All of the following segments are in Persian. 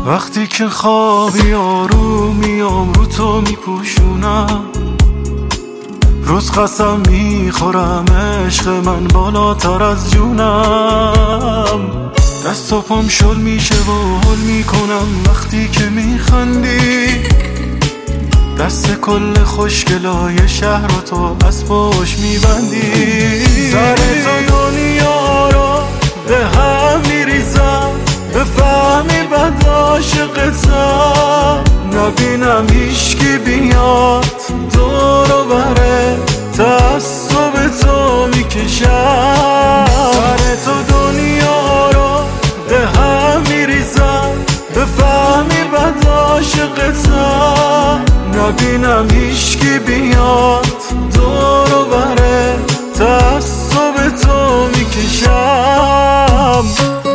وقتی که خوابی آرومیام رو تو میپوشونم، روز قسم میخورم عشق من بالاتر از جونم. دست و پام شل میشه و حل میکنم وقتی که میخندی، دست کل خوشگلای شهر رو تو از پشت میبندی. سر تو دنیا رو به هم میریزم، بفهمی بد عاشقتم، نبینم هیچکی بیاد دورو بره، تعصب تو میکشم. سر تو دنیا رو به هم میریزم، بفهمی بد عاشقتم، نبینم هیچکی بیاد دورو بره، تعصب تو میکشم.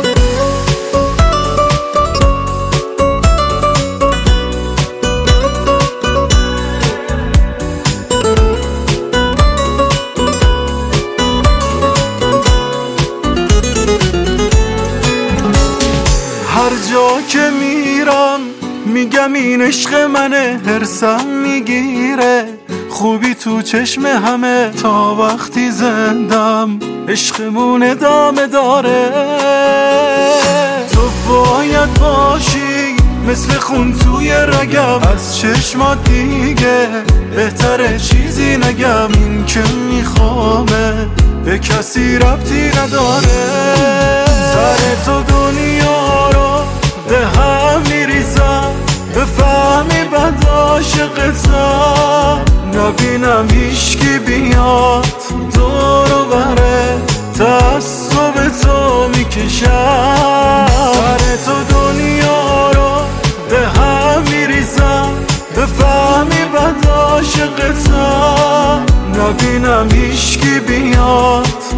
هر جا که میرم میگم این عشق منه، هرسم میگیره خوبی تو چشم همه، تا وقتی زندم عشقمون ادامه داره. تو باید باشی مثل خون توی رگم، از چشمات دیگه بهتره چیزی نگم. این که میخوامه به کسی ربطی نداره. سر تو دنیا رو به هم میریزم، بفهمی بد عاشقتم، نبینم هیچکی بیاد دورو بره، تعصب تو میکشم. سر تو دنیا رو به هم میریزم، بفهمی بد عاشقتم، نبینم هیچکی بیاد